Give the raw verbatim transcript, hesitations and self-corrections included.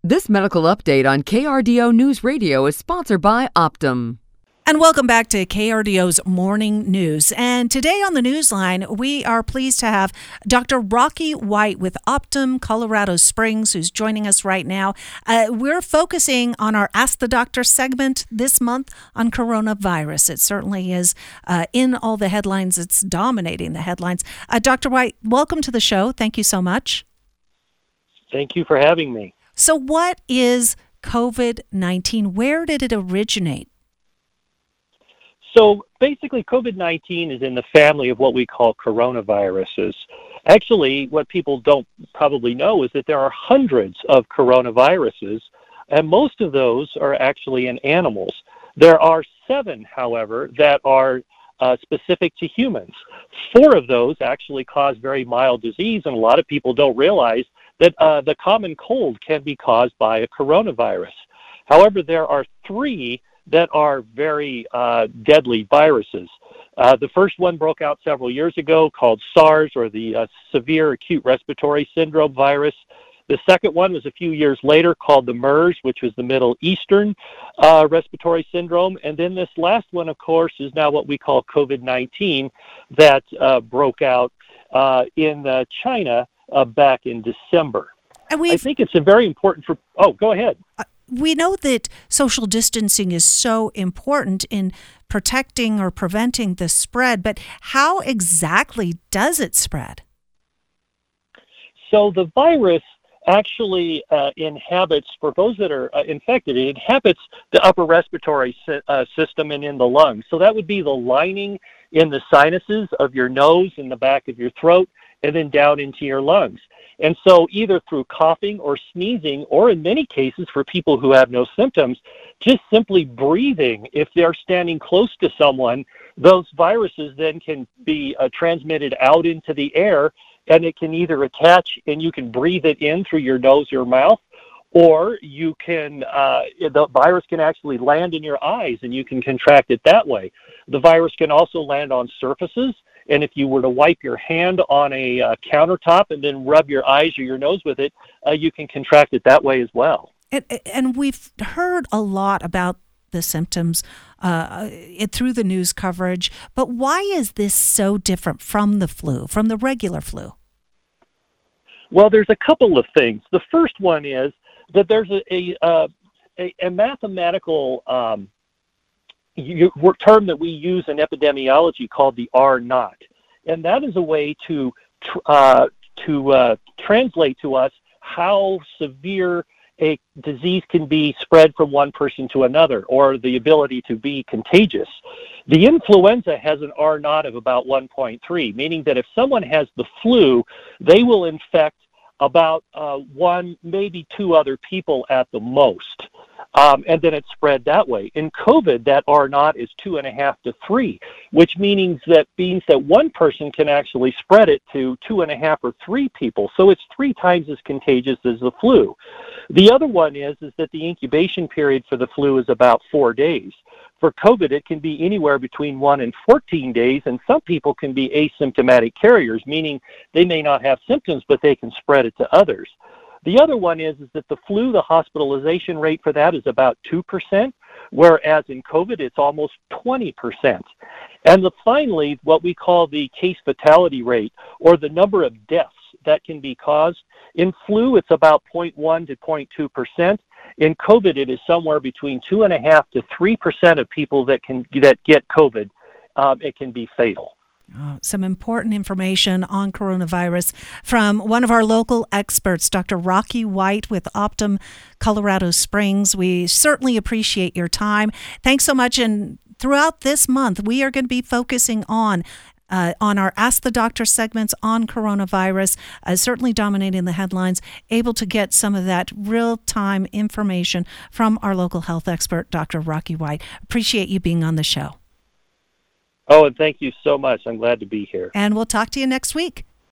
This medical update on K R D O News Radio is sponsored by Optum. And welcome back to K R D O's Morning News. And today on the Newsline, we are pleased to have Doctor Rocky White with Optum Colorado Springs, who's joining us right now. Uh, we're focusing on our Ask the Doctor segment this month on coronavirus. It certainly is uh, in all the headlines. It's dominating the headlines. Uh, Doctor White, welcome to the show. Thank you so much. Thank you for having me. So what is COVID nineteen? Where did it originate? So basically, COVID nineteen is in the family of what we call coronaviruses. Actually, what people don't probably know is that there are hundreds of coronaviruses, and most of those are actually in animals. There are seven, however, that are uh, specific to humans. Four of those actually cause very mild disease, and a lot of people don't realize that uh, the common cold can be caused by a coronavirus. However, there are three that are very uh, deadly viruses. Uh, the first one broke out several years ago called SARS, or the uh, Severe Acute Respiratory Syndrome virus. The second one was a few years later called the MERS, which was the Middle Eastern uh, Respiratory Syndrome. And then this last one, of course, is now what we call COVID nineteen that uh, broke out uh, in uh, China uh, back in December. And I think it's a very important for... Oh, go ahead. Uh, we know that social distancing is so important in protecting or preventing the spread, but how exactly does it spread? So the virus actually uh, inhabits, for those that are uh, infected, it inhabits the upper respiratory si- uh, system and in the lungs. So that would be the lining in the sinuses of your nose, in the back of your throat, and then down into your lungs. And so either through coughing or sneezing, or in many cases for people who have no symptoms, just simply breathing, if they're standing close to someone, those viruses then can be uh, transmitted out into the air, and it can either attach and you can breathe it in through your nose or mouth, or you can, uh, the virus can actually land in your eyes and you can contract it that way. The virus can also land on surfaces, and if you were to wipe your hand on a uh, countertop and then rub your eyes or your nose with it, uh, you can contract it that way as well. And, and we've heard a lot about the symptoms uh, it, through the news coverage, but why is this so different from the flu, from the regular flu? Well, there's a couple of things. The first one is that there's a, a, uh, a, a mathematical um, you, term that we use in epidemiology called the R naught, and that is a way to tr- uh, to uh, translate to us how severe a disease can be spread from one person to another, or the ability to be contagious. The influenza has an R naught of about one point three, meaning that if someone has the flu, they will infect about uh, one, maybe two other people at the most. Um, and then it's spread that way. In COVID, that R naught is two and a half to three, which means that means that one person can actually spread it to two and a half or three people. So it's three times as contagious as the flu. The other one is is that the incubation period for the flu is about four days. For COVID, it can be anywhere between one and fourteen days, and some people can be asymptomatic carriers, meaning they may not have symptoms, but they can spread it to others. The other one is, is that the flu, the hospitalization rate for that is about two percent, whereas in COVID, it's almost twenty percent. And the, finally, what we call the case fatality rate, or the number of deaths that can be caused. In flu, it's about zero point one to zero point two percent. In COVID, it is somewhere between two point five to three percent of people that can that get COVID. Um, it can be fatal. Uh, some important information on coronavirus from one of our local experts, Doctor Rocky White with Optum Colorado Springs. We certainly appreciate your time. Thanks so much. And throughout this month, we are going to be focusing on Uh, on our Ask the Doctor segments on coronavirus, uh, certainly dominating the headlines, able to get some of that real-time information from our local health expert, Doctor Rocky White. Appreciate you being on the show. Oh, and thank you so much. I'm glad to be here. And we'll talk to you next week.